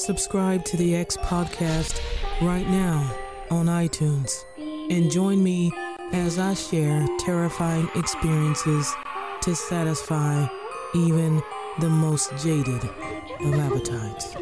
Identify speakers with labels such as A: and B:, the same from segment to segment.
A: Subscribe to the X Podcast right now on iTunes and join me as I share terrifying experiences to satisfy even the most jaded of appetites.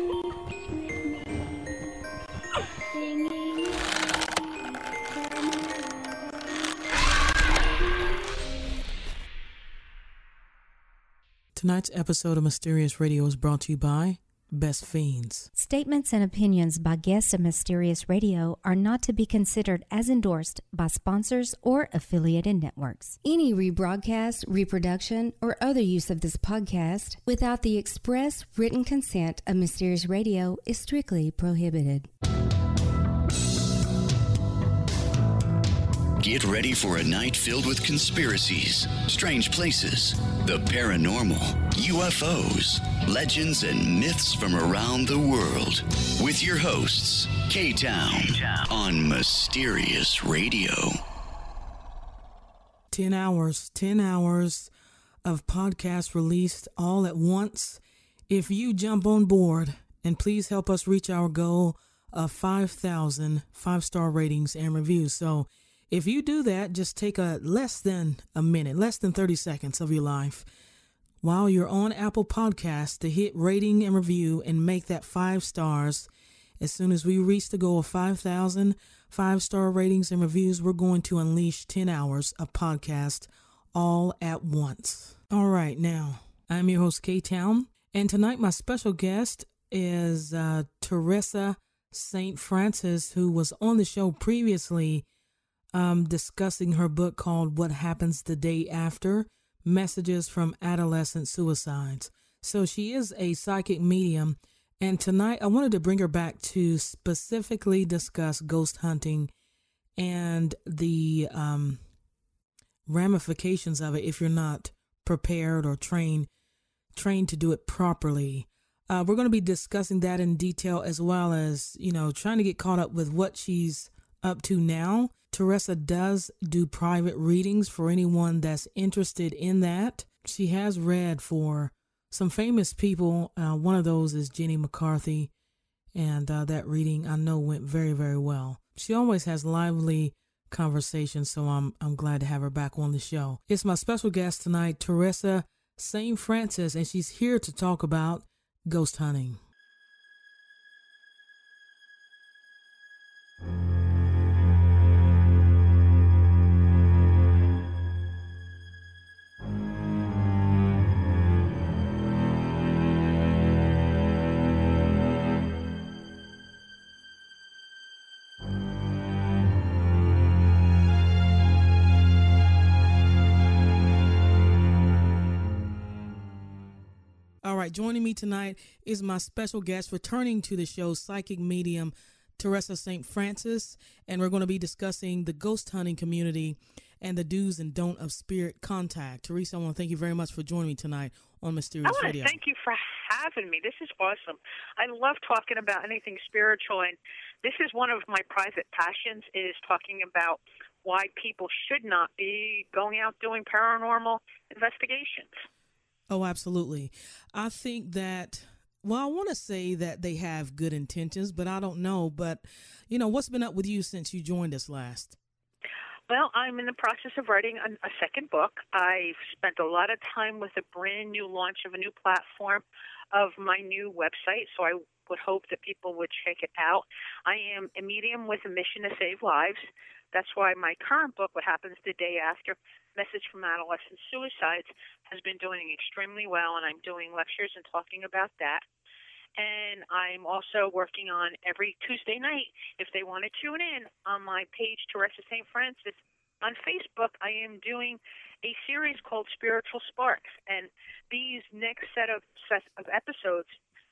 A: Tonight's episode of Mysterious Radio is brought to you by Best Fiends.
B: Statements and opinions by guests of Mysterious Radio are not to be considered as endorsed by sponsors or affiliated networks. Any rebroadcast, reproduction, or other use of this podcast without the express written consent of Mysterious Radio is strictly prohibited.
C: Get ready for a night filled with conspiracies, strange places, the paranormal, UFOs, legends, and myths from around the world. With your hosts, K-Town, on Mysterious Radio.
A: 10 hours of podcasts released all at once. If you jump on board, and please help us reach our goal of 5,000 5-star ratings and reviews. So if you do that, just take less than a minute, less than 30 seconds of your life while you're on Apple Podcasts to hit rating and review and make that 5 stars. As soon as we reach the goal of 5,000 5-star ratings and reviews, we're going to unleash 10 hours of podcast all at once. All right, now, I'm your host, K-Town, and tonight my special guest is Teresa St. Francis, who was on the show previously discussing her book called What Happens the Day After, Messages from Adolescent Suicides. So she is a psychic medium, and tonight I wanted to bring her back to specifically discuss ghost hunting and the ramifications of it if you're not prepared or trained to do it properly. We're going to be discussing that in detail, as well as, trying to get caught up with what she's up to now. Teresa does do private readings for anyone that's interested in that. She has read for some famous people. One of those is Jenny McCarthy, and that reading I know went very, very well. She always has lively conversations, so I'm glad to have her back on the show. It's my special guest tonight, Teresa St. Francis, and she's here to talk about ghost hunting. All right, joining me tonight is my special guest, returning to the show, psychic medium Teresa St. Francis, and we're going to be discussing the ghost hunting community and the do's and don'ts of spirit contact. Teresa, I want to thank you very much for joining me tonight on Mysterious Radio.
D: Thank you for having me. This is awesome. I love talking about anything spiritual, and this is one of my private passions, is talking about why people should not be going out doing paranormal investigations.
A: Oh, absolutely. I think that, I want to say that they have good intentions, but I don't know. But, what's been up with you since you joined us last?
D: Well, I'm in the process of writing a second book. I've spent a lot of time with a brand new launch of a new platform of my new website, so I would hope that people would check it out. I am a medium with a mission to save lives. That's why my current book, What Happens the Day After, Message from Adolescent Suicides, has been doing extremely well, and I'm doing lectures and talking about that. And I'm also working on every Tuesday night, if they want to tune in, on my page, Teresa St. Francis. On Facebook, I am doing a series called Spiritual Sparks, and these next set of episodes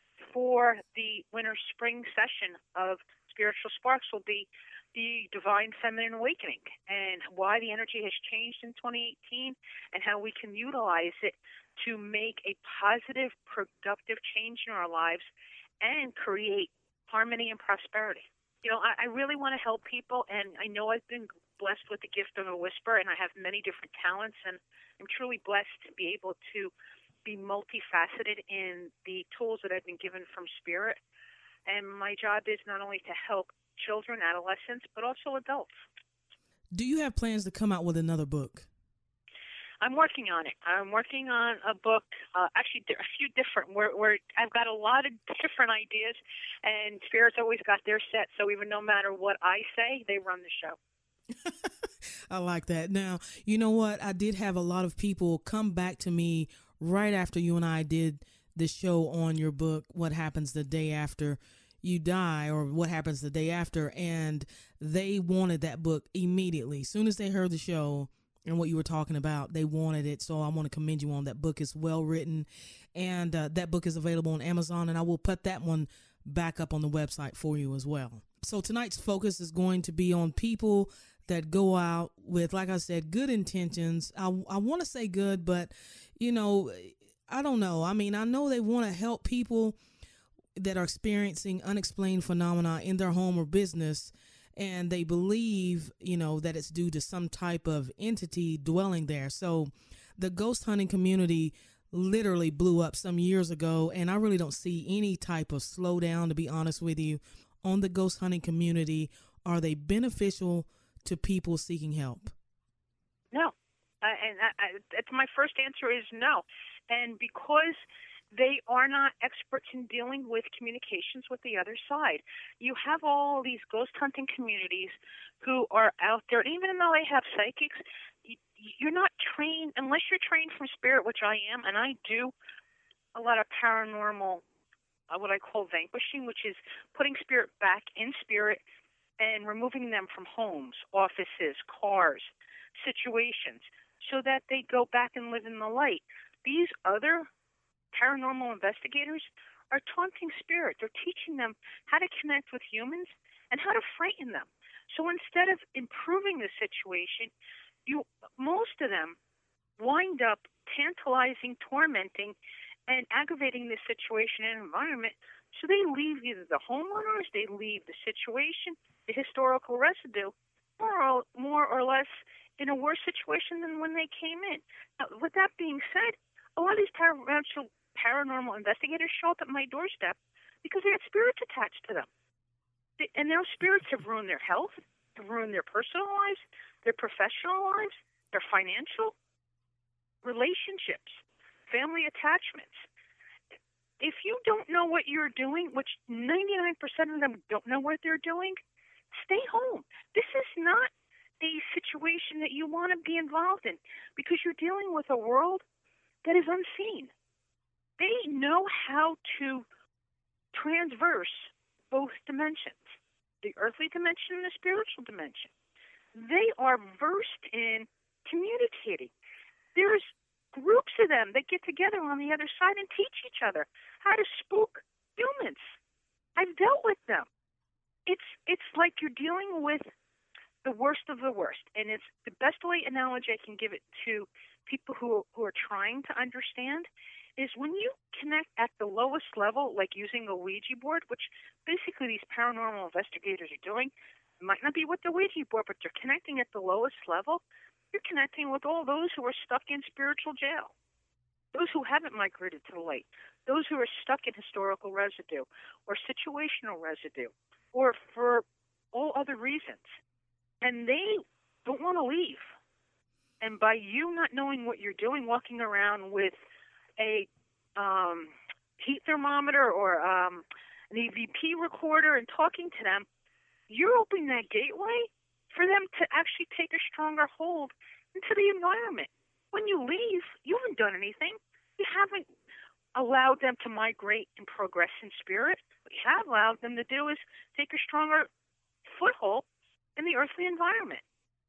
D: for the winter-spring session of Spiritual Sparks will be the Divine Feminine Awakening and why the energy has changed in 2018 and how we can utilize it to make a positive, productive change in our lives and create harmony and prosperity. I really want to help people, and I know I've been blessed with the gift of a whisper, and I have many different talents, and I'm truly blessed to be able to be multifaceted in the tools that I've been given from Spirit. And my job is not only to help children, adolescents, but also adults.
A: Do you have plans to come out with another book?
D: I'm working on it. I'm working on a book, actually a few different, where I've got a lot of different ideas, and Spirit's always got their set, so even no matter what I say, they run the show.
A: I like that. Now, you know what? I did have a lot of people come back to me right after you and I did the show on your book, What Happens the Day After You Die, or What Happens the Day After, and they wanted that book immediately. As soon as they heard the show and what you were talking about, they wanted it. So I want to commend you on that book. It's well written, and that book is available on Amazon, and I will put that one back up on the website for you as well. So tonight's focus is going to be on people that go out with, like I said, good intentions. I want to say good, but, you know, I don't know. I mean, I know they want to help people that are experiencing unexplained phenomena in their home or business, and they believe, you know, that it's due to some type of entity dwelling there. So the ghost hunting community literally blew up some years ago, and I really don't see any type of slowdown, to be honest with you, on the ghost hunting community. Are they beneficial to people seeking help?
D: No. It's my first answer is no. And because they are not experts in dealing with communications with the other side. You have all these ghost hunting communities who are out there, and even though they have psychics, you're not trained, unless you're trained from spirit, which I am, and I do a lot of paranormal, what I call vanquishing, which is putting spirit back in spirit and removing them from homes, offices, cars, situations, so that they go back and live in the light. These other paranormal investigators are taunting spirit. They're teaching them how to connect with humans and how to frighten them. So instead of improving the situation, most of them wind up tantalizing, tormenting, and aggravating the situation and environment. So they leave either the homeowners, they leave the situation, the historical residue, more or less in a worse situation than when they came in. Now, with that being said, a lot of these paranormal investigators show up at my doorstep because they have spirits attached to them. And those spirits have ruined their health, have ruined their personal lives, their professional lives, their financial relationships, family attachments. If you don't know what you're doing, which 99% of them don't know what they're doing, stay home. This is not a situation that you want to be involved in because you're dealing with a world that is unseen. They know how to transverse both dimensions, the earthly dimension and the spiritual dimension. They are versed in communicating. There's groups of them that get together on the other side and teach each other how to spook humans. I've dealt with them. It's like you're dealing with the worst of the worst, and it's the best way analogy I can give it to people who are trying to understand is when you connect at the lowest level, like using a Ouija board, which basically these paranormal investigators are doing. It might not be with the Ouija board, but they're connecting at the lowest level. You're connecting with all those who are stuck in spiritual jail, those who haven't migrated to the light, those who are stuck in historical residue or situational residue or for all other reasons. And they don't want to leave. And by you not knowing what you're doing, walking around with a heat thermometer or an EVP recorder and talking to them, you're opening that gateway for them to actually take a stronger hold into the environment. When you leave, you haven't done anything. You haven't allowed them to migrate and progress in spirit. What you have allowed them to do is take a stronger foothold in the earthly environment.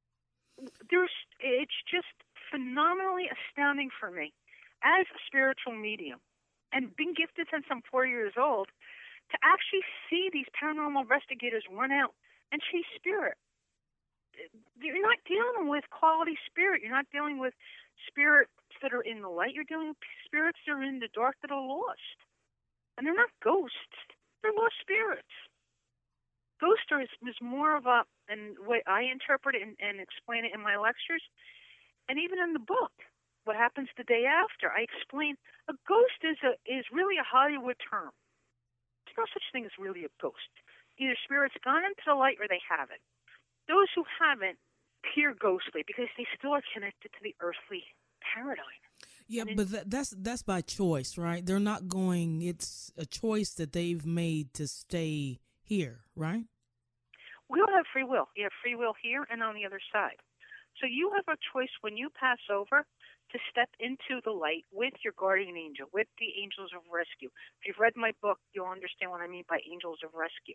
D: It's just phenomenally astounding for me as a spiritual medium and being gifted since I'm 4 years old to actually see these paranormal investigators run out and chase spirit. You're not dealing with quality spirit. You're not dealing with spirits that are in the light. You're dealing with spirits that are in the dark that are lost. And they're not ghosts. They're lost spirits. Ghost is more of a, and the way I interpret it and explain it in my lectures, and even in the book, What Happens the Day After, I explain a ghost is really a Hollywood term. It's no such thing as really a ghost. Either spirit's gone into the light or they haven't. Those who haven't appear ghostly because they still are connected to the earthly paradigm.
A: Yeah, but that's by choice, right? They're not going. It's a choice that they've made to stay here, right?
D: We all have free will. You have free will here and on the other side. So you have a choice when you pass over to step into the light with your guardian angel, with the angels of rescue. If you've read my book, you'll understand what I mean by angels of rescue.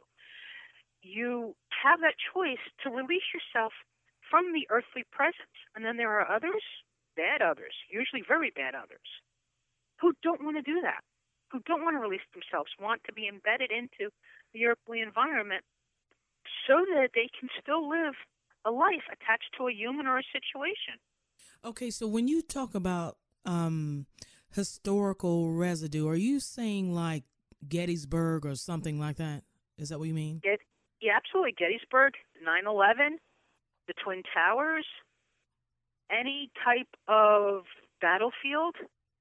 D: You have that choice to release yourself from the earthly presence. And then there are others, bad others, usually very bad others, who don't want to do that, who don't want to release themselves, want to be embedded into the earthly environment so that they can still live a life attached to a human or a situation.
A: Okay, so when you talk about historical residue, are you saying like Gettysburg or something like that? Is that what you mean?
D: Yeah, absolutely. Gettysburg, 9/11, the Twin Towers, any type of battlefield,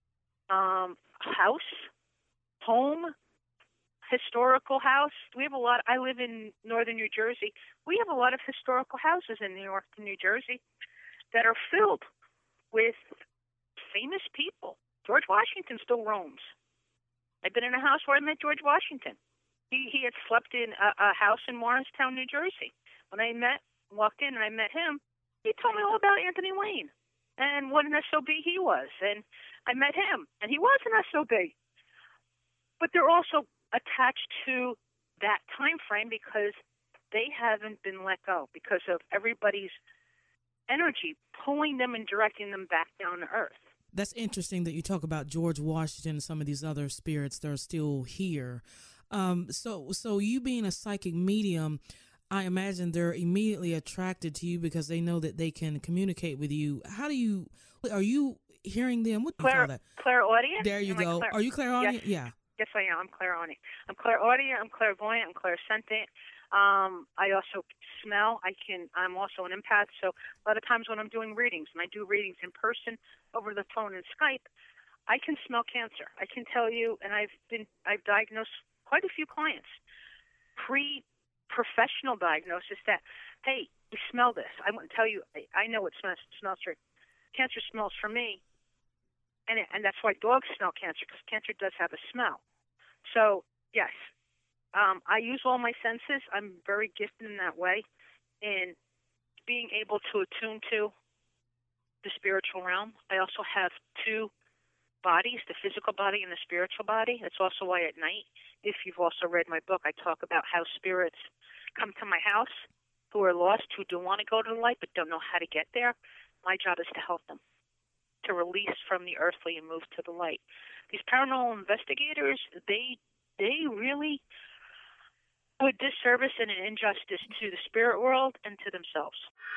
D: house, home, historical house. We have a lot. I live in northern New Jersey. We have a lot of historical houses in New York and New Jersey that are filled with famous people. George Washington still roams. I've been in a house where I met George Washington. He had slept in a house in Morristown, New Jersey. When I walked in and I met him, he told me all about Anthony Wayne and what an SOB he was. And I met him, and he was an SOB. But they're also attached to that time frame because they haven't been let go because of everybody's energy pulling them and directing them back down to earth.
A: That's interesting that you talk about George Washington and some of these other spirits that are still here. So you being a psychic medium, I imagine they're immediately attracted to you because they know that they can communicate with you. Are you hearing them? What do you call that?
D: Clairaudient?
A: There you go. Are you clairaudient?
D: Yes.
A: Yeah.
D: Yes, I am. I'm clairaudient. I'm clairaudient. I'm clairvoyant. I'm clairsentient. I also smell. I'm also an empath. So a lot of times when I'm doing readings, and I do readings in person, over the phone and Skype, I can smell cancer. I can tell you, and I've diagnosed quite a few clients, pre-professional diagnosis that, hey, we smell this. I wouldn't tell you. I know it smells for cancer smells for me, and that's why dogs smell cancer, because cancer does have a smell. So yes. I use all my senses. I'm very gifted in that way, in being able to attune to the spiritual realm. I also have two bodies, the physical body and the spiritual body. That's also why at night, if you've also read my book, I talk about how spirits come to my house who are lost, who do want to go to the light but don't know how to get there. My job is to help them to release from the earthly and move to the light. These paranormal investigators, they really do a disservice and an injustice to the spirit world and to themselves.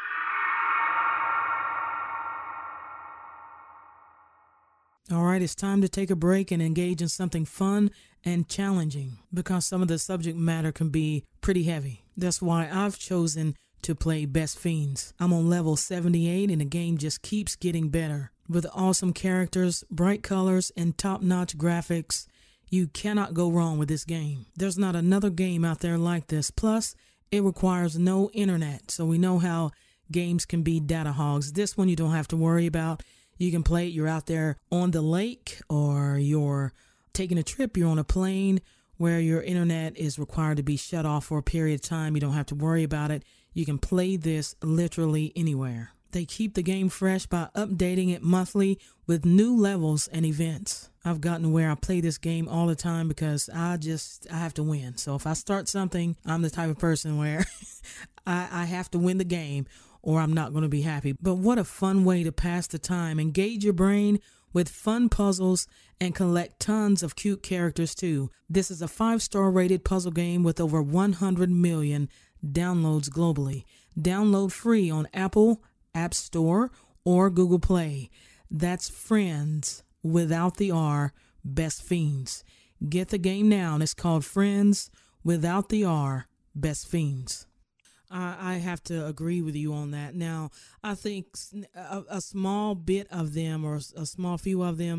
A: All right, it's time to take a break and engage in something fun and challenging because some of the subject matter can be pretty heavy. That's why I've chosen to play Best Fiends. I'm on level 78 and the game just keeps getting better. With awesome characters, bright colors, and top-notch graphics, you cannot go wrong with this game. There's not another game out there like this. Plus, it requires no internet, so we know how games can be data hogs. This one you don't have to worry about. You can play it. You're out there on the lake, or you're taking a trip. You're on a plane where your internet is required to be shut off for a period of time. You don't have to worry about it. You can play this literally anywhere. They keep the game fresh by updating it monthly with new levels and events. I've gotten where I play this game all the time because I have to win. So if I start something, I'm the type of person where I have to win the game or I'm not going to be happy. But what a fun way to pass the time. Engage your brain with fun puzzles and collect tons of cute characters too. This is a 5-star rated puzzle game with over 100 million downloads globally. Download free on Apple App Store or Google Play. That's Friends without the R, Best Fiends. Get the game now, and it's called Friends without the R, Best Fiends. I have to agree with you on that. Now, I think a small bit of them or a small few of them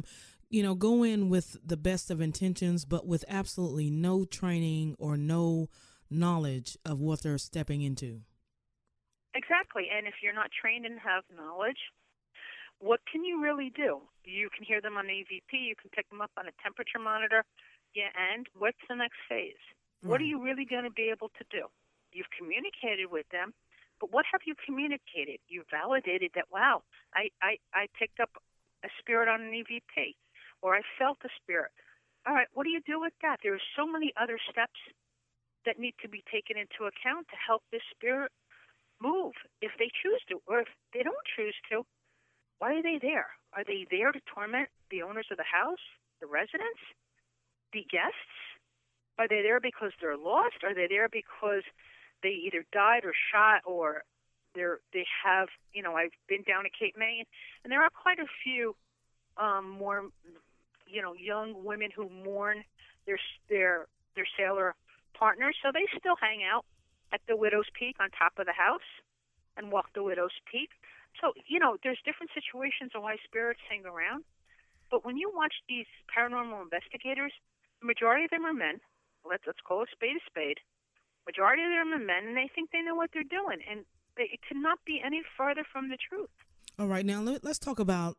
A: go in with the best of intentions, but with absolutely no training or no knowledge of what they're stepping into.
D: Exactly. And if you're not trained and have knowledge, what can you really do? You can hear them on EVP. You can pick them up on a temperature monitor. Yeah, and what's the next phase? Right. What are you really going to be able to do? You've communicated with them, but what have you communicated? You validated that, wow, I picked up a spirit on an EVP, or I felt a spirit. All right, what do you do with that? There are so many other steps that need to be taken into account to help this spirit move if they choose to, or if they don't choose to. Why are they there? Are they there to torment the owners of the house, the residents, the guests? Are they there because they're lost? Are they there because they either died or shot, or they have, I've been down to Cape May, and there are quite a few more, young women who mourn their sailor partners, so they still hang out at the Widow's Peak on top of the house and walk the Widow's Peak. So, there's different situations of why spirits hang around. But when you watch these paranormal investigators, the majority of them are men. Let's call a spade. Majority of them are men, and they think they know what they're doing. And it cannot be any farther from the truth. All
A: right. Now, let's talk about,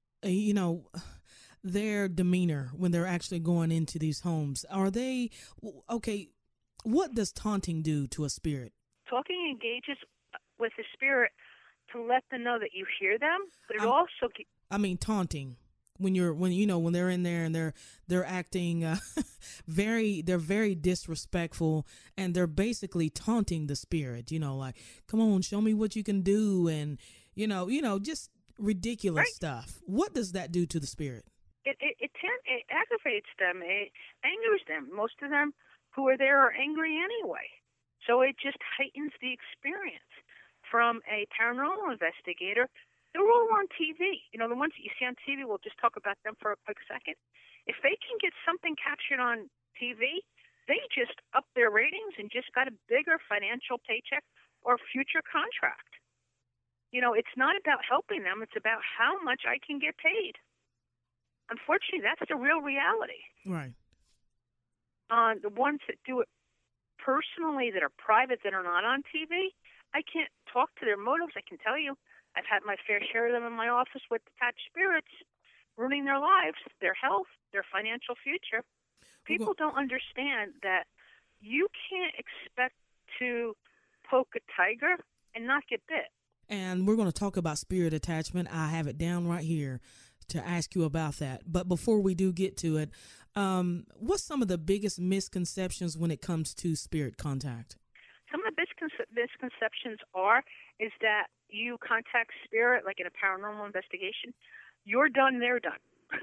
A: their demeanor when they're actually going into these homes. Are they, okay, what does taunting do to a spirit?
D: Talking engages with the spirit to let them know that you hear them, but it also...
A: taunting. When they're in there and they're acting they're very disrespectful, and they're basically taunting the spirit, like, come on, show me what you can do, and just ridiculous stuff. What does that do to the spirit?
D: It aggravates them. It angers them. Most of them who are there are angry anyway. So it just heightens the experience. From a paranormal investigator, they're all on TV. The ones that you see on TV, we'll just talk about them for a quick second. If they can get something captured on TV, they just up their ratings and just got a bigger financial paycheck or future contract. It's not about helping them. It's about how much I can get paid. Unfortunately, that's the real reality.
A: Right.
D: The ones that do it personally, that are private, that are not on TV, I can't talk to their motives. I can tell you, I've had my fair share of them in my office with detached spirits, ruining their lives, their health, their financial future. People don't understand that you can't expect to poke a tiger and not get bit.
A: And we're going to talk about spirit attachment. I have it down right here to ask you about that. But before we do get to it, what's some of the biggest misconceptions when it comes to spirit contact?
D: Some of the misconceptions is that you contact spirit, like in a paranormal investigation, you're done, they're done.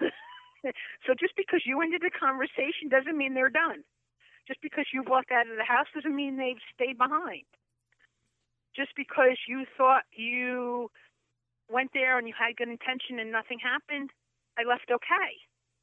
D: So just because you ended the conversation doesn't mean they're done. Just because you walked out of the house doesn't mean they've stayed behind. Just because you thought you went there and you had good intention and nothing happened, I left okay.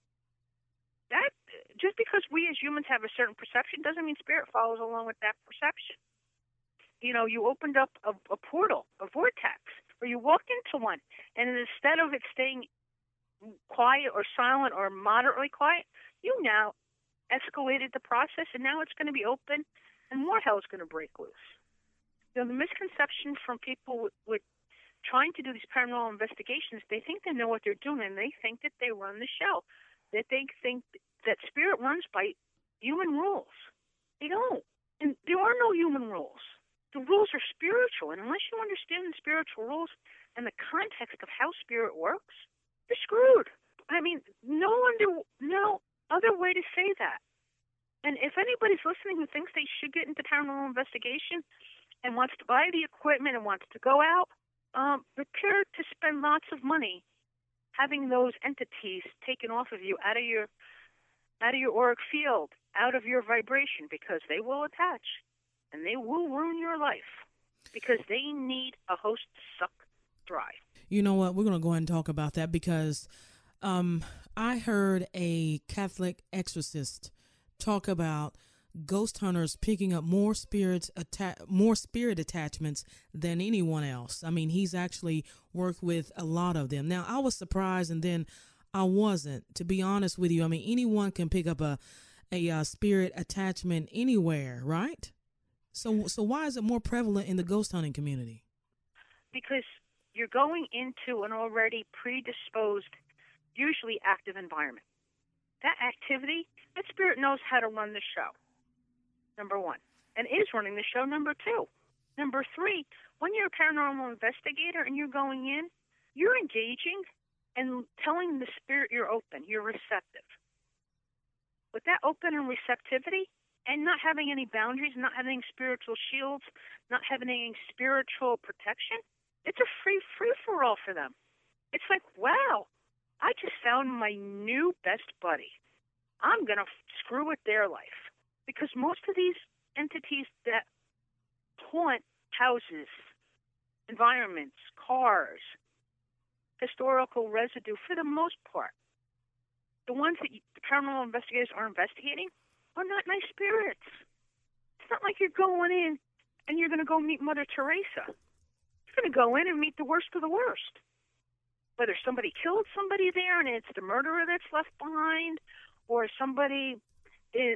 D: That just because we as humans have a certain perception doesn't mean spirit follows along with that perception. You opened up a portal, a vortex, or you walked into one, and instead of it staying quiet or silent or moderately quiet, you now escalated the process, and now it's going to be open, and more hell is going to break loose. The misconception from people with trying to do these paranormal investigations, they think they know what they're doing, and they think that they run the show, that they think that spirit runs by human rules. They don't. And there are no human rules. The rules are spiritual, and unless you understand the spiritual rules and the context of how spirit works, you're screwed. No other way to say that. And if anybody's listening who thinks they should get into paranormal investigation and wants to buy the equipment and wants to go out, prepare to spend lots of money having those entities taken off of you, out of your auric field, out of your vibration, because they will attach. And they will ruin your life because they need a host to suck dry.
A: You know what? We're going to go ahead and talk about that because I heard a Catholic exorcist talk about ghost hunters picking up more spirit attachments than anyone else. He's actually worked with a lot of them. Now, I was surprised, and then I wasn't, to be honest with you. I mean, anyone can pick up a spirit attachment anywhere, right? So why is it more prevalent in the ghost hunting community?
D: Because you're going into an already predisposed, usually active environment. That activity, that spirit knows how to run the show, number one, and is running the show, number two. Number three, when you're a paranormal investigator and you're going in, you're engaging and telling the spirit you're open, you're receptive. With that open and receptivity and not having any boundaries, not having spiritual shields, not having any spiritual protection, it's a free-for-all for them. It's like, wow, I just found my new best buddy. I'm going to screw with their life. Because most of these entities that haunt houses, environments, cars, historical residue, for the most part, the ones that the paranormal investigators are investigating are not nice spirits. It's not like you're going in and you're going to go meet Mother Teresa. You're going to go in and meet the worst of the worst. Whether somebody killed somebody there and it's the murderer that's left behind, or somebody is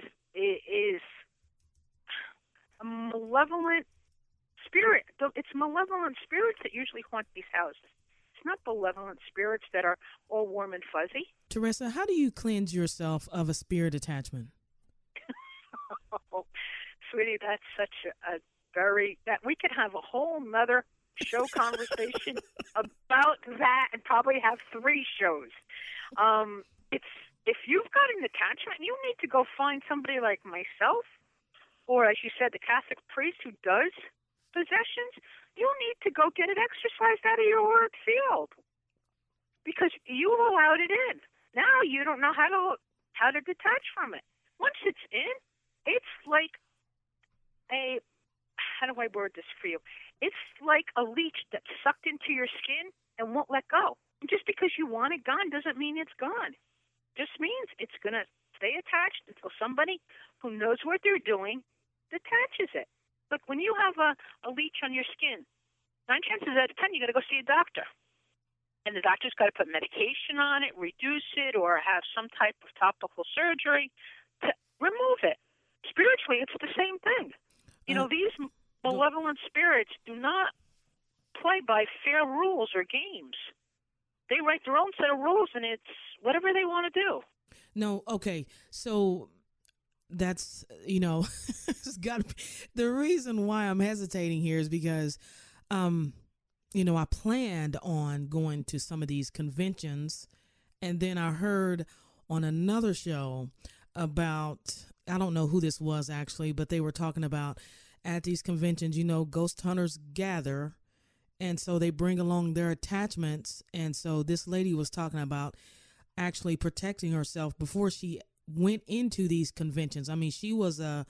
D: a malevolent spirit. It's malevolent spirits that usually haunt these houses. It's not benevolent spirits that are all warm and fuzzy.
A: Teresa, how do you cleanse yourself of a spirit attachment?
D: Oh, sweetie, that's such a very, that we could have a whole nother show conversation about that and probably have 3 shows. It's, if you've got an attachment, you need to go find somebody like myself, or as you said, the Catholic priest who does possessions. You need to go get it exorcised out of your auric field because you allowed it in. Now you don't know how to detach from it. Once it's in, it's like a, how do I word this for you? It's like a leech that's sucked into your skin and won't let go. Just because you want it gone doesn't mean it's gone. Just means it's going to stay attached until somebody who knows what they're doing detaches it. Look, when you have a leech on your skin, 9 chances out of 10 you got to go see a doctor. And the doctor's got to put medication on it, reduce it, or have some type of topical surgery to remove it. Spiritually, it's the same thing. You know, these malevolent spirits do not play by fair rules or games. They write their own set of rules, and it's whatever they want to do.
A: No, okay. So that's, it's got to be, the reason why I'm hesitating here is because, I planned on going to some of these conventions, and then I heard on another show about, I don't know who this was actually, but they were talking about at these conventions, ghost hunters gather, and so they bring along their attachments. And so this lady was talking about actually protecting herself before she went into these conventions. I mean, she was a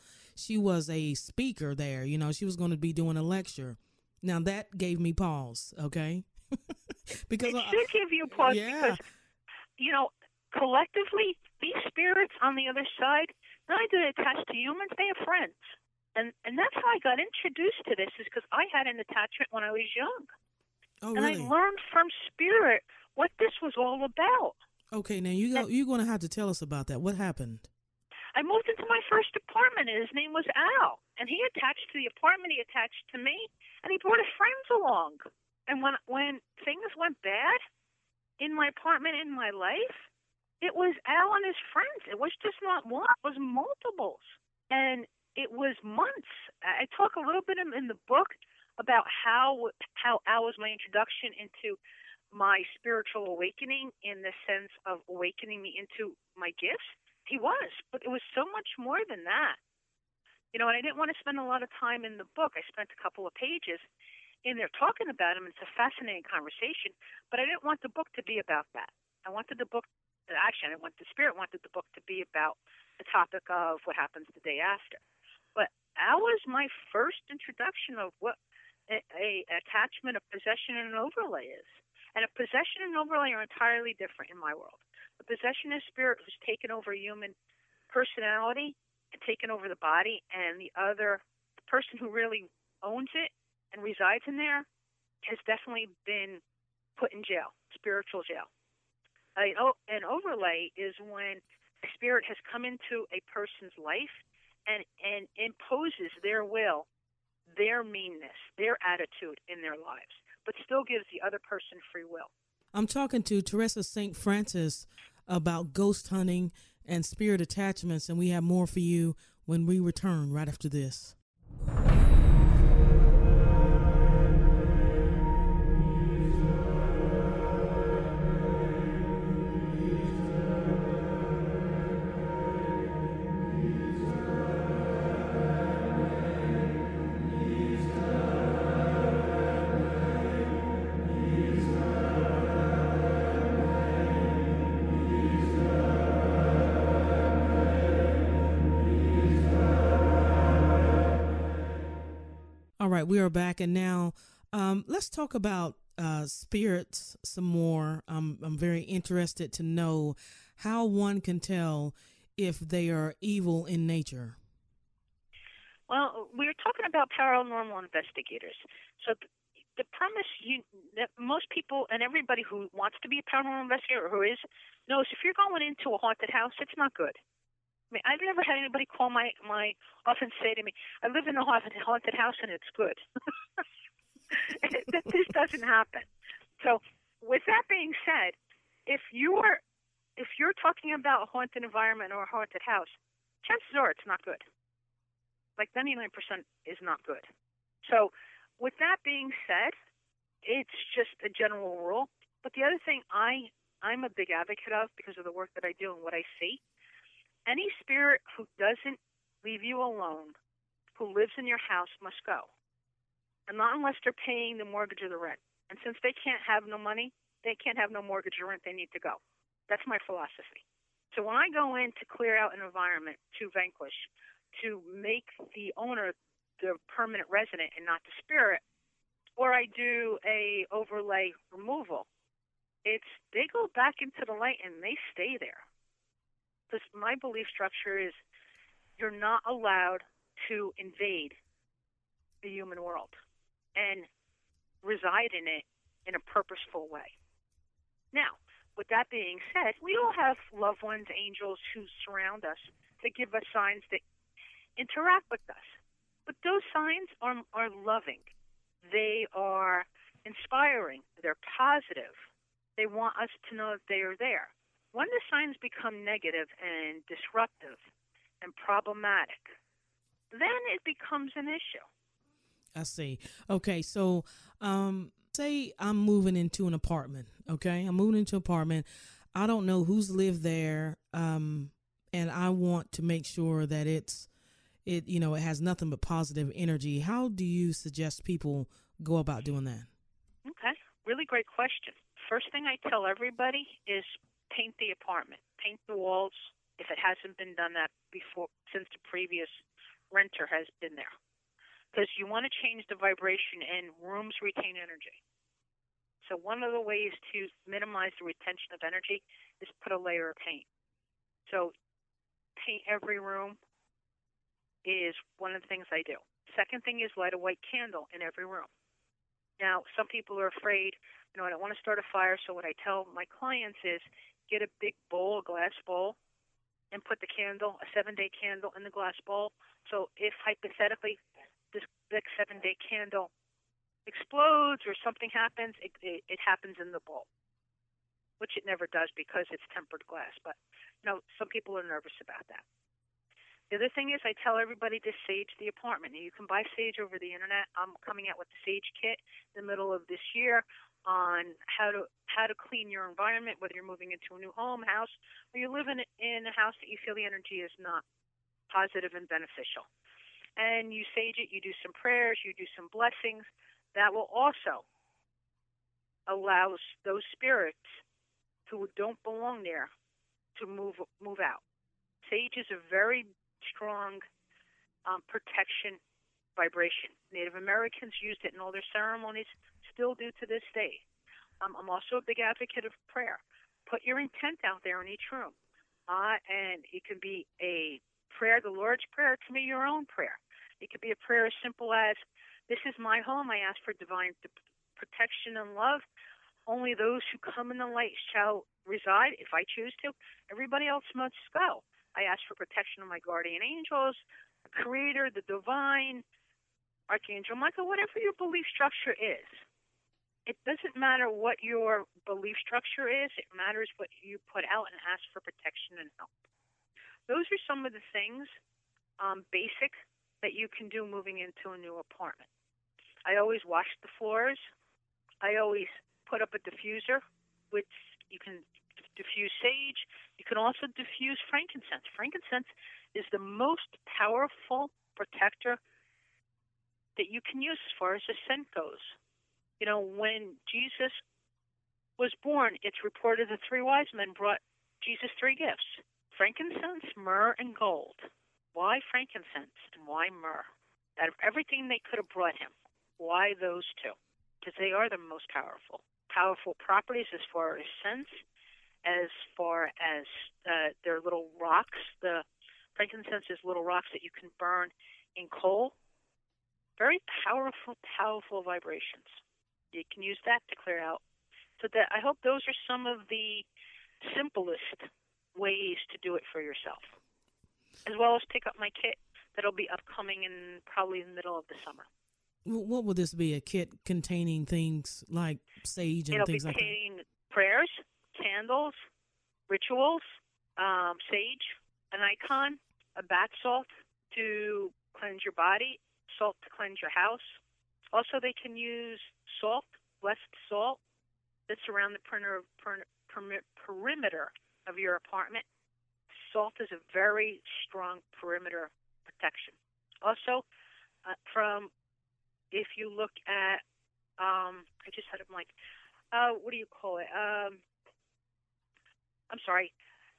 A: speaker there, she was going to be doing a lecture. Now that gave me pause. Okay. Because
D: it should give you pause.
A: Yeah.
D: Because, collectively, these spirits on the other side, not only do they attach to humans, they have friends. And that's how I got introduced to this, is because I had an attachment when I was young.
A: Oh,
D: and
A: really?
D: I learned from spirit what this was all about.
A: Okay, now you're going to have to tell us about that. What happened?
D: I moved into my first apartment, and his name was Al. And he attached to the apartment, he attached to me, and he brought his friends along. And when things went bad in my apartment, in my life, it was Al and his friends. It was just not one. It was multiples. And it was months. I talk a little bit in the book about how Al was my introduction into my spiritual awakening, in the sense of awakening me into my gifts. He was, but it was so much more than that. And I didn't want to spend a lot of time in the book. I spent a couple of pages in there talking about him. It's a fascinating conversation, but I didn't want the book to be about that. I wanted the book, actually, the spirit wanted the book to be about the topic of what happens the day after. But that was my first introduction of what a attachment, a possession, and an overlay is. And a possession and overlay are entirely different in my world. A possession is spirit who's taken over human personality and taken over the body, and the person who really owns it and resides in there has definitely been put in jail, spiritual jail. An overlay is when a spirit has come into a person's life and imposes their will, their meanness, their attitude in their lives, but still gives the other person free will.
A: I'm talking to Teresa St. Francis about ghost hunting and spirit attachments, and we have more for you when we return right after this. All right, we are back, and now let's talk about spirits some more. I'm very interested to know how one can tell if they are evil in nature.
D: Well, we're talking about paranormal investigators. So the premise that most people and everybody who wants to be a paranormal investigator or who is knows if you're going into a haunted house, it's not good. I mean, I've never had anybody call my often say to me, I live in a haunted house and it's good. This doesn't happen. So with that being said, if you're talking about a haunted environment or a haunted house, chances are it's not good. Like 99% is not good. So with that being said, it's just a general rule. But the other thing I'm a big advocate of because of the work that I do and what I see, any spirit who doesn't leave you alone, who lives in your house, must go. And not unless they're paying the mortgage or the rent. And since they can't have no money, they can't have no mortgage or rent, they need to go. That's my philosophy. So when I go in to clear out an environment, to vanquish, to make the owner the permanent resident and not the spirit, or I do a overlay removal, they go back into the light and they stay there. Because my belief structure is you're not allowed to invade the human world and reside in it in a purposeful way. Now, with that being said, we all have loved ones, angels who surround us that give us signs that interact with us. But those signs are loving. They are inspiring. They're positive. They want us to know that they are there. When the signs become negative and disruptive and problematic, then it becomes an issue.
A: I see. Okay, so say I'm moving into an apartment, okay? I'm moving into an apartment. I don't know who's lived there, and I want to make sure that it has nothing but positive energy. How do you suggest people go about doing that?
D: Okay, really great question. First thing I tell everybody is paint the apartment, paint the walls if it hasn't been done that before, since the previous renter has been there. Because you want to change the vibration, and rooms retain energy. So one of the ways to minimize the retention of energy is put a layer of paint. So paint every room is one of the things I do. Second thing is light a white candle in every room. Now, some people are afraid, I don't want to start a fire, so what I tell my clients is get a big bowl, a glass bowl, and put the candle, a 7-day candle, in the glass bowl. So if hypothetically this big 7-day candle explodes or something happens, it happens in the bowl, which it never does because it's tempered glass. But, some people are nervous about that. The other thing is I tell everybody to sage the apartment. You can buy sage over the internet. I'm coming out with the sage kit in the middle of this year on how to clean your environment, whether you're moving into a new house, or you live in a house that you feel the energy is not positive and beneficial. And you sage it, you do some prayers, you do some blessings. That will also allow those spirits who don't belong there to move out. Sage is a very strong protection vibration. Native Americans used it in all their ceremonies, still do to this day. I'm also a big advocate of prayer. Put your intent out there in each room. And it can be a prayer, the Lord's Prayer. It can be your own prayer. It could be a prayer as simple as, this is my home. I ask for divine protection and love. Only those who come in the light shall reside if I choose to. Everybody else must go. I ask for protection of my guardian angels, the Creator, the Divine, Archangel Michael, whatever your belief structure is. It doesn't matter what your belief structure is. It matters what you put out and ask for protection and help. Those are some of the things, basic, that you can do moving into a new apartment. I always wash the floors. I always put up a diffuser, which you can diffuse sage. You can also diffuse frankincense. Frankincense is the most powerful protector that you can use as far as the scent goes. You know, when Jesus was born, it's reported the 3 wise men brought Jesus 3 gifts: frankincense, myrrh, and gold. Why frankincense and why myrrh? Out of everything they could have brought him, why those 2? Because they are the most powerful. Powerful properties as far as scents, as far as their little rocks. The frankincense is little rocks that you can burn in coal. Very powerful, powerful vibrations. You can use that to clear out. So that I hope those are some of the simplest ways to do it for yourself, as well as pick up my kit that'll be upcoming in probably the middle of the summer.
A: What will this be? A kit containing things like sage and things like that? It'll be containing
D: prayers, candles, rituals, sage, an icon, a bath salt to cleanse your body, salt to cleanse your house. Also, they can use salt, blessed salt, that's around the perimeter of your apartment. Salt is a very strong perimeter protection. Also, if you look at, I just had a blank. What do you call it? I'm sorry.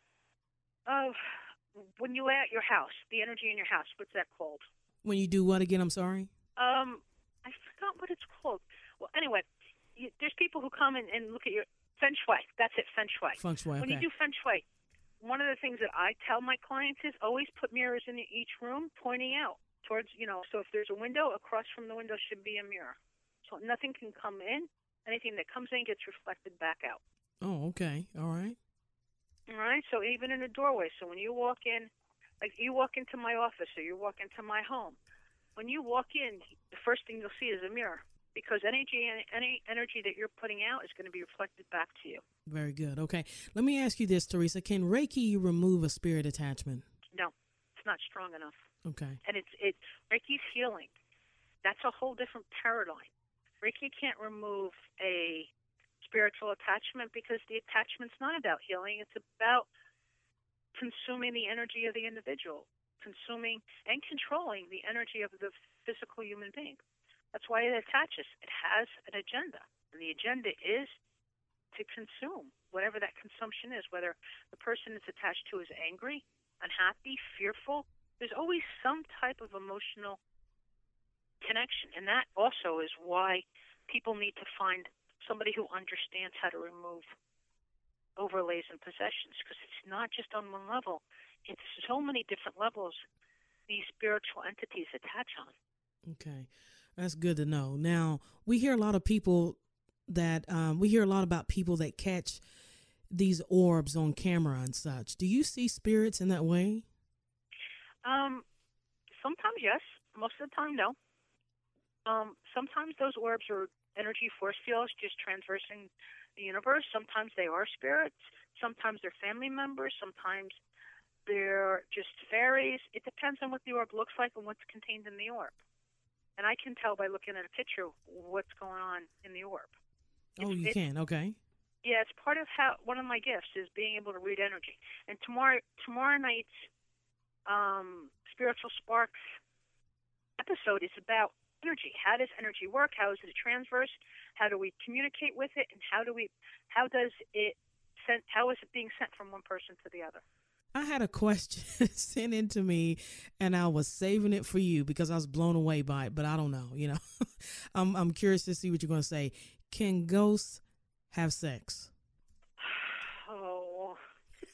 D: When you lay out your house, the energy in your house, what's that called?
A: When you do what again? I'm sorry.
D: I forgot what it's called. Well, anyway, there's people who come and look at your feng shui. That's it, feng shui.
A: Feng shui.
D: When you do feng shui, one of the things that I tell my clients is always put mirrors in each room, pointing out towards, so if there's a window, across from the window should be a mirror. So nothing can come in. Anything that comes in gets reflected back out.
A: Oh, okay. All right.
D: All right. So even in a doorway. So when you walk in, like you walk into my office or you walk into my home, when you walk in, the first thing you'll see is a mirror, because any energy that you're putting out is going to be reflected back to you.
A: Very good. Okay. Let me ask you this, Teresa. Can Reiki remove a spirit attachment?
D: No, it's not strong enough.
A: Okay.
D: And it's Reiki's healing. That's a whole different paradigm. Reiki can't remove a spiritual attachment because the attachment's not about healing. It's about consuming the energy of the individual, consuming and controlling the energy of the physical human being. That's why it attaches. It has an agenda, and the agenda is to consume whatever that consumption is, whether the person it's attached to is angry, unhappy, fearful. There's always some type of emotional connection, and that also is why people need to find somebody who understands how to remove overlays and possessions, because it's not just on one level. It's so many different levels these spiritual entities attach on.
A: Okay. That's good to know. Now, we hear a lot of people that, we hear a lot about people that catch these orbs on camera and such. Do you see spirits in that way?
D: Sometimes yes. Most of the time, no. Sometimes those orbs are energy force fields just transversing the universe. Sometimes they are spirits. Sometimes they're family members. Sometimes they're just fairies. It depends on what the orb looks like and what's contained in the orb. And I can tell by looking at a picture what's going on in the orb.
A: You can? Okay.
D: Yeah, it's part of one of my gifts is being able to read energy. And tomorrow night's Spiritual Sparks episode is about energy. How does energy work? How is it transverse? How do we communicate with it? And how is it being sent from one person to the other?
A: I had a question sent in to me, and I was saving it for you because I was blown away by it, but I don't know, I'm curious to see what you're going to say. Can ghosts have sex?
D: Oh.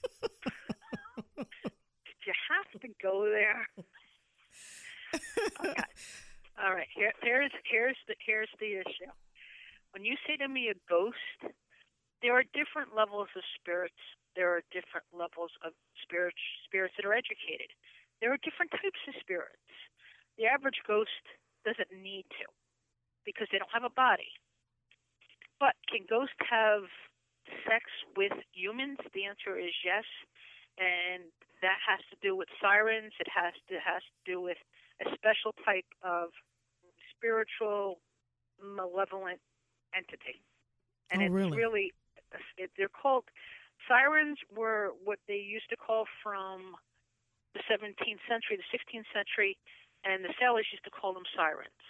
D: Did you have to go there? Okay. All right. Here's the issue. When you say to me a ghost, There are different levels of spirits. There are different levels of spirits that are educated. There are different types of spirits. The average ghost doesn't need to because they don't have a body. But can ghosts have sex with humans? The answer is yes. And that has to do with sirens. It has to do with a special type of spiritual, malevolent entity. And
A: really?
D: They're called, sirens were what they used to call from the 17th century, the 16th century, and the sailors used to call them sirens.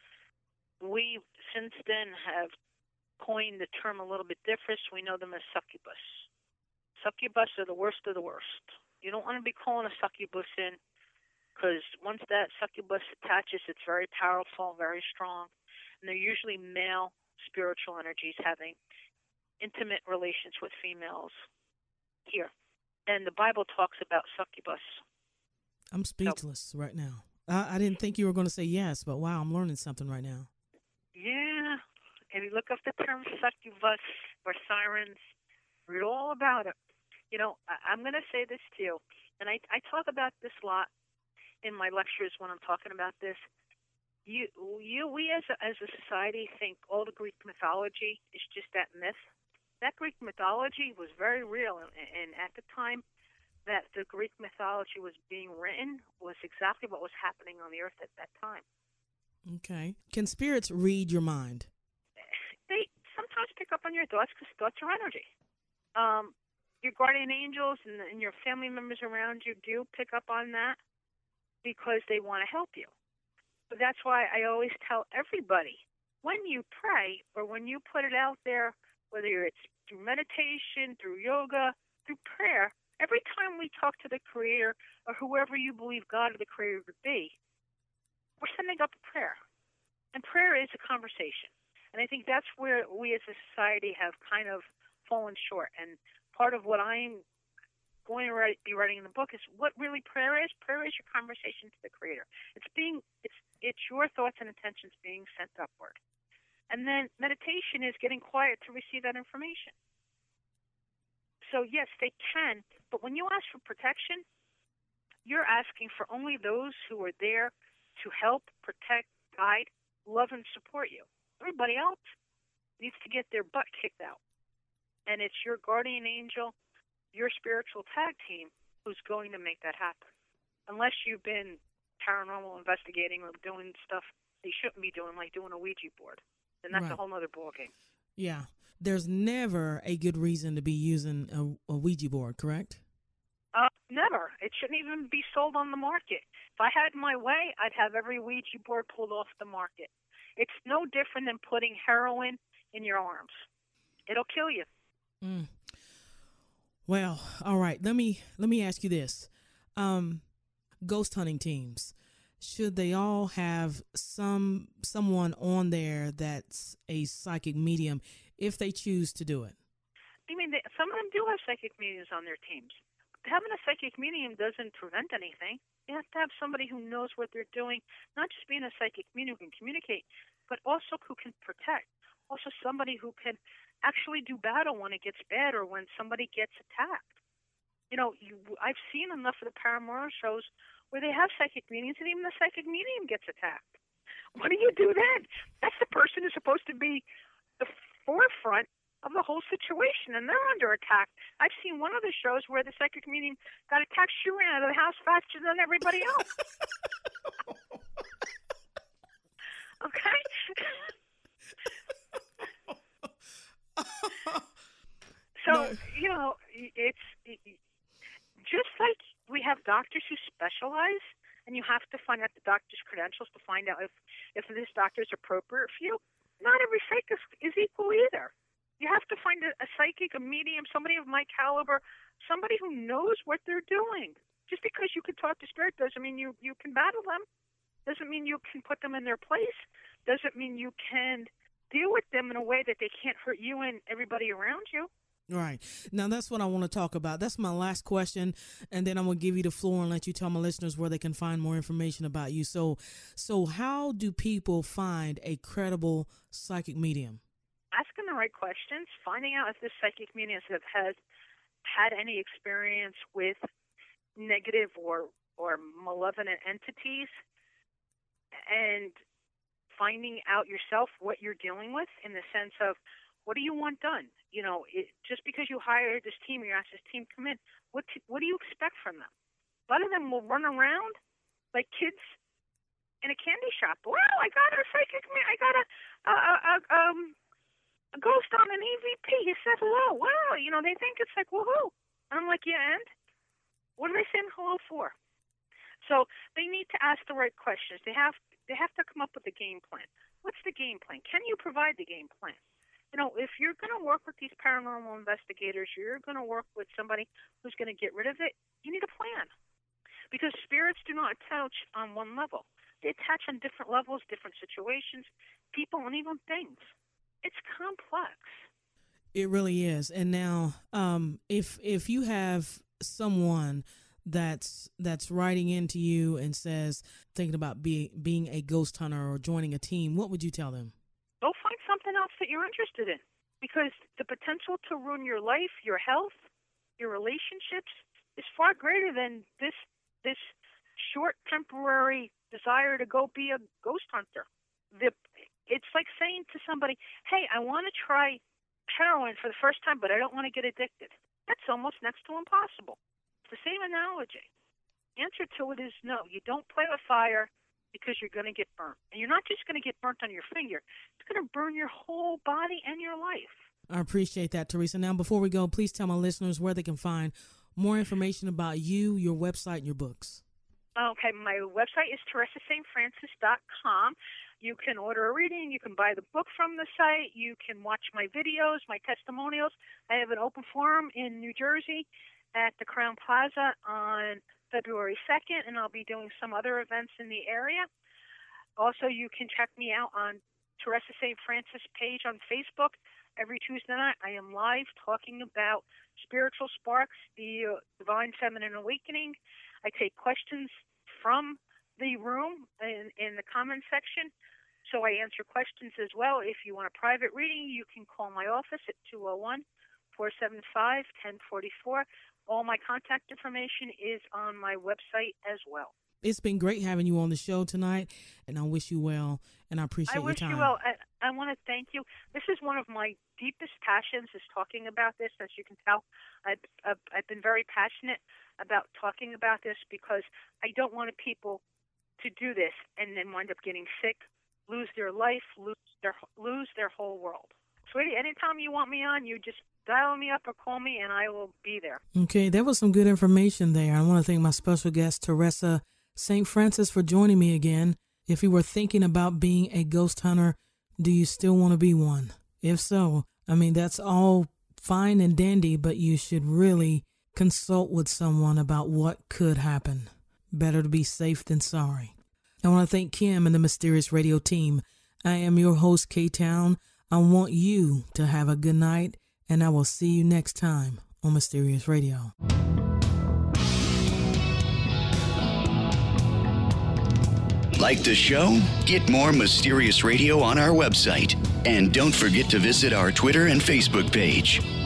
D: We, since then, have coined the term a little bit different. We know them as succubus. Succubus are the worst of the worst. You don't want to be calling a succubus in, because once that succubus attaches, it's very powerful, very strong, and they're usually male spiritual energies having intimate relations with females here. And the Bible talks about succubus.
A: I'm speechless right now. I didn't think you were going to say yes, but wow, I'm learning something right now.
D: Yeah. If you look up the term succubus or sirens, read all about it. You know, I'm going to say this to you, and I talk about this a lot in my lectures when I'm talking about this. We as a society think all the Greek mythology is just that myth. That Greek mythology was very real, and at the time that the Greek mythology was being written was exactly what was happening on the earth at that time.
A: Okay. Can spirits read your mind?
D: They sometimes pick up on your thoughts because thoughts are energy. Your guardian angels and your family members around you do pick up on that because they want to help you. But that's why I always tell everybody, when you pray or when you put it out there, whether it's through meditation, through yoga, through prayer, every time we talk to the Creator or whoever you believe God or the Creator to be, we're sending up a prayer. And prayer is a conversation. And I think that's where we as a society have kind of fallen short. And part of what I'm going to be writing in the book is what really prayer is. Prayer is your conversation to the Creator. It's your thoughts and intentions being sent upward. And then meditation is getting quiet to receive that information. So yes, they can, but when you ask for protection, you're asking for only those who are there to help, protect, guide, love, and support you. Everybody else needs to get their butt kicked out. And it's your guardian angel, your spiritual tag team, who's going to make that happen. Unless you've been paranormal investigating or doing stuff they shouldn't be doing, like doing a Ouija board. And that's a whole other ballgame.
A: Yeah. There's never a good reason to be using a Ouija board, correct?
D: Never. It shouldn't even be sold on the market. If I had my way, I'd have every Ouija board pulled off the market. It's no different than putting heroin in your arms. It'll kill you.
A: Mm. Well, all right. Let me ask you this. Ghost hunting teams, should they all have someone on there that's a psychic medium if they choose to do it?
D: I mean, some of them do have psychic mediums on their teams. Having a psychic medium doesn't prevent anything. You have to have somebody who knows what they're doing, not just being a psychic medium who can communicate, but also who can protect. Also somebody who can actually do battle when it gets bad or when somebody gets attacked. You know, I've seen enough of the paranormal shows where they have psychic mediums and even the psychic medium gets attacked. What do you do then? That's the person who's supposed to be the forefront of the whole situation, and they're under attack. I've seen one of the shows where the psychic medium got attacked. She ran out of the house faster than everybody else. Okay? So, you know, it's just like we have doctors who specialize, and you have to find out the doctor's credentials to find out if this doctor is appropriate for you. Not every psychic is equal either. You have to find a psychic, a medium, somebody of my caliber, somebody who knows what they're doing. Just because you can talk to spirit doesn't mean you can battle them. Doesn't mean you can put them in their place. Doesn't mean you can deal with them in a way that they can't hurt you and everybody around you.
A: Right. Now, that's what I want to talk about. That's my last question, and then I'm going to give you the floor and let you tell my listeners where they can find more information about you. So how do people find a credible psychic medium?
D: Ask an right questions, finding out if this psychic medium has had any experience with negative or malevolent entities, and finding out yourself what you're dealing with in the sense of, what do you want done? Just because you hire this team, you ask this team to come in, what do you expect from them? A lot of them will run around like kids in a candy shop. Wow, I got a psychic man. I got a ghost on an EVP. He said hello. Wow, they think it's like, woohoo. And I'm like, yeah, and? What are they saying hello for? So they need to ask the right questions. They have to come up with a game plan. What's the game plan? Can you provide the game plan? If you're going to work with these paranormal investigators, you're going to work with somebody who's going to get rid of it, you need a plan. Because spirits do not attach on one level. They attach on different levels, different situations, people, and even things. It's complex.
A: It really is. And now, if you have someone that's writing into you and says, thinking about being a ghost hunter or joining a team, what would you tell them?
D: Go find something else that you're interested in, because the potential to ruin your life, your health, your relationships is far greater than this short temporary desire to go be a ghost hunter. It's like saying to somebody, hey, I want to try heroin for the first time, but I don't want to get addicted. That's almost next to impossible. It's the same analogy. The answer to it is no. You don't play with fire because you're going to get burnt. And you're not just going to get burnt on your finger. It's going to burn your whole body and your life.
A: I appreciate that, Teresa. Now, before we go, please tell my listeners where they can find more information about you, your website, and your books.
D: Okay, my website is TeresaSt.Francis.com. You can order a reading. You can buy the book from the site. You can watch my videos, my testimonials. I have an open forum in New Jersey at the Crown Plaza on February 2nd, and I'll be doing some other events in the area. Also, you can check me out on Teresa St. Francis page on Facebook. Every Tuesday night, I am live talking about spiritual sparks, the Divine Feminine Awakening. I take questions from the room in the comment section, so I answer questions as well. If you want a private reading, you can call my office at 201-475-1044. All my contact information is on my website as well.
A: It's been great having you on the show tonight, and I wish you well, and I appreciate your time.
D: I wish you well. I want to thank you. This is one of my deepest passions, is talking about this. As you can tell, I've been very passionate about talking about this because I don't want people to do this and then wind up getting sick, lose their life, lose their whole world. Sweetie, anytime you want me on, you just dial me up or call me, and I will be there.
A: Okay, that was some good information there. I want to thank my special guest, Teresa St. Francis, for joining me again. If you were thinking about being a ghost hunter, do you still want to be one? If so, that's all fine and dandy, but you should really consult with someone about what could happen. Better to be safe than sorry. I want to thank Kim and the Mysterious Radio team. I am your host, K-Town. I want you to have a good night, and I will see you next time on Mysterious Radio.
C: Like the show? Get more Mysterious Radio on our website. And don't forget to visit our Twitter and Facebook page.